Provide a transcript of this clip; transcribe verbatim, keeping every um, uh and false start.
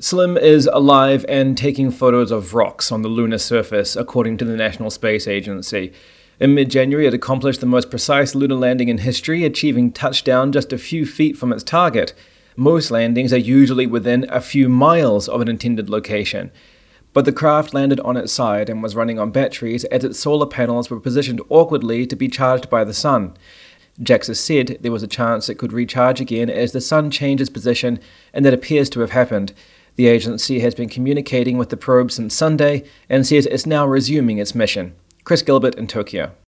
Slim is alive and taking photos of rocks on the lunar surface, according to the National Space Agency. In mid-January, it accomplished the most precise lunar landing in history, achieving touchdown just a few feet from its target. Most landings are usually within a few miles of an intended location. But the craft landed on its side and was running on batteries as its solar panels were positioned awkwardly to be charged by the sun. JAXA said there was a chance it could recharge again as the sun changes position, and that appears to have happened. The agency has been communicating with the probe since Sunday and says it's now resuming its mission. Chris Gilbert in Tokyo.